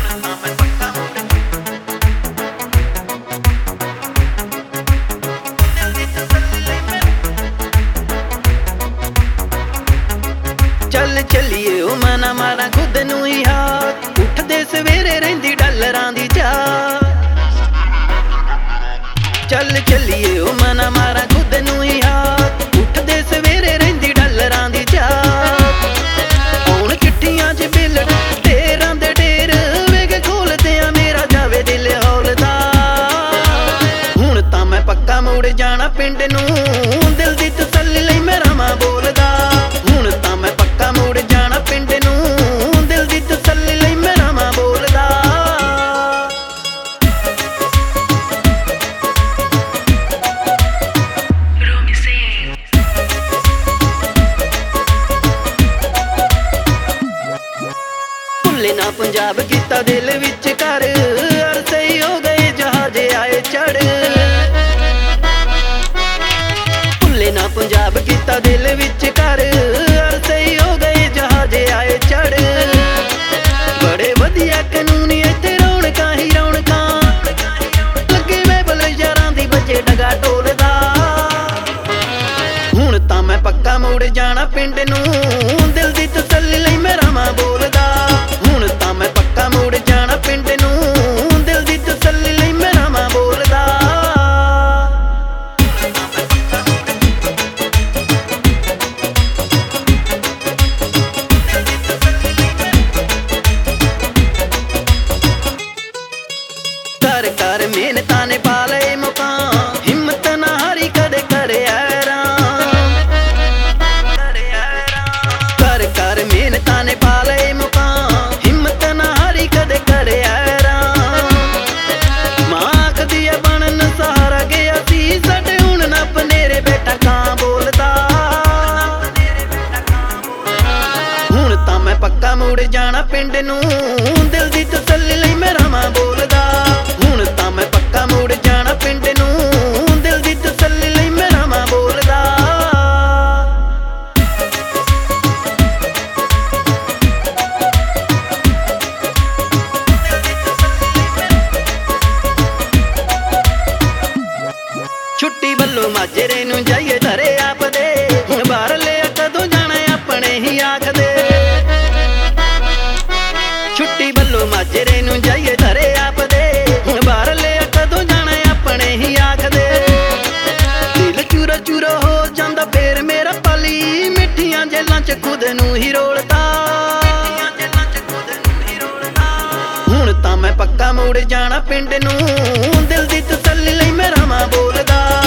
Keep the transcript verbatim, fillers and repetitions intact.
चल चलिए ओ मना मारा खुद नू ही हाथ उठदे सवेरे रहिंदी डॉलरां दी चाह। चल चलिए ओ मना मारा खुद नू ही हाथ उठदे सवेरे रहिंदी डॉलरां दी चाह। हुण चिट्ठियां च बिल ढेरां दे ढेर वेग खोलदे आ मेरा जावे दिल हौलदा। हुण तां मैं पक्का मुड़ जाना पिंड नू दिल दी तसल्ली लई मैं रवां बोलदा। हुण तां मैं पक्का मुड़ जाना पिंड नू दिल दी तसल्ली लई मैं रवां बोलदा। भुल्ले ना पंजाब कीता दिल विच कर अरसे ही हो गए जहाजे आए चढ़। भुल्ले ना पंजाब कीता दिल विच कर अरसे ही हो गए जहाजे आए चढ़। बड़े वधिया कानूनी इत्थे रौनकां ही रौनकां लगे महफल यारां दी बजे डगा ढोलदा। हुण तां मैं पक्का मुड़ जाना पिंड नू दिल दी तसल्ली लई मैं रवां बोलदा। हुण तां मैं पक्का मुड़ जाना पिंड नू दिल दी तसल्ली लई मैं रवां बोलदा। कर कर मेहनतां ने पा लए मुकाम हिम्मत ना हारी कदे करे आराम। कर कर मेहनतां ने पा लए मुकाम हिम्मत ना हारी कदे करे आराम। मां आखदी ऐ बनन सहारा गया सी साडे हुण ना पनेरे बेटा कां बोलदा। हुण तां मैं पक्का मुड़ जाना पिंड नू दिल दी तसल्ली लई मैं रवां बोलदा। हुण तां मैं पक्का मुड़ जाना पिंड नू दिल दी तसल्ली लई मैं रवां बोलदा। छुट्टी बल्लो माजरे नू जाइए धरे आप दे हुण बाहर लिया कदों जाना अपने ही आखदे। छुट्टी बल्लो माजरे नू जाइए धरे आप दे हुण बाहर लिया कदों जाना अपने ही आखदे। दिल चूरा चूरा हो जांदा फेर मेरा पाली मिठियां जेलां च खुद नू ही रोलदा। हुण तां मैं पक्का मुड़ जाना पिंड नू दिल दी तसल्ली लई मैं रवां बोलदा।